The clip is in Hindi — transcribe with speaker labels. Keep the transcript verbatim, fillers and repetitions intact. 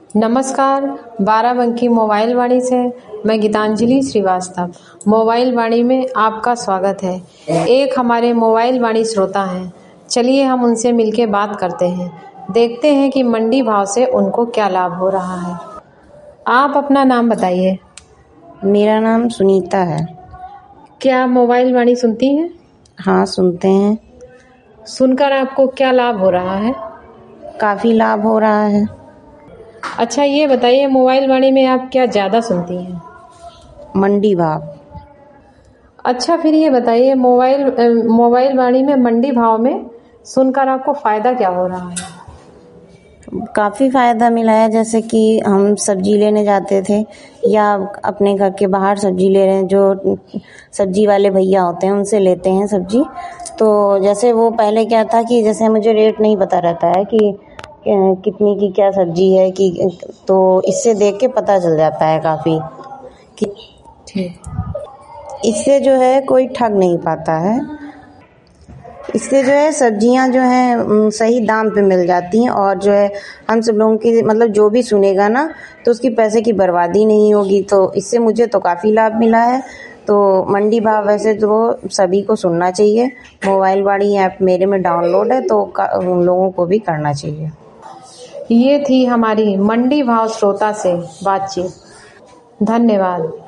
Speaker 1: नमस्कार, बाराबंकी मोबाइल वाणी से मैं गीतांजलि श्रीवास्तव। मोबाइल वाणी में आपका स्वागत है। एक हमारे मोबाइल वाणी श्रोता हैं, चलिए हम उनसे मिलके बात करते हैं, देखते हैं कि मंडी भाव से उनको क्या लाभ हो रहा है। आप अपना नाम बताइए।
Speaker 2: मेरा नाम सुनीता है।
Speaker 1: क्या आप मोबाइल वाणी सुनती हैं?
Speaker 2: हाँ, सुनते हैं।
Speaker 1: सुनकर आपको क्या लाभ हो रहा है?
Speaker 2: काफ़ी लाभ हो रहा है।
Speaker 1: अच्छा, ये बताइए मोबाइल वाणी में आप क्या ज़्यादा सुनती हैं?
Speaker 2: मंडी भाव।
Speaker 1: अच्छा, फिर ये बताइए मोबाइल मोबाइल वाणी में मंडी भाव में सुनकर आपको फ़ायदा क्या हो रहा है?
Speaker 2: काफ़ी फ़ायदा मिला है, जैसे कि हम सब्जी लेने जाते थे या अपने घर के बाहर सब्जी ले रहे हैं, जो सब्जी वाले भैया होते हैं उनसे लेते हैं सब्जी। तो जैसे वो पहले क्या था कि जैसे मुझे रेट नहीं पता रहता है कि कितनी की क्या सब्जी है कि, तो इससे देख के पता चल जाता है काफ़ी कि
Speaker 1: ठीक।
Speaker 2: इससे जो है कोई ठग नहीं पाता है। इससे जो है सब्जियां जो हैं सही दाम पे मिल जाती हैं और जो है हम सब लोगों की मतलब जो भी सुनेगा ना तो उसकी पैसे की बर्बादी नहीं होगी। तो इससे मुझे तो काफ़ी लाभ मिला है। तो मंडी भाव वैसे तो सभी को सुनना चाहिए। मोबाइल वाणी ऐप मेरे में डाउनलोड है, तो उन लोगों को भी करना चाहिए।
Speaker 1: ये थी हमारी मंडी भाव श्रोता से बातचीत। धन्यवाद।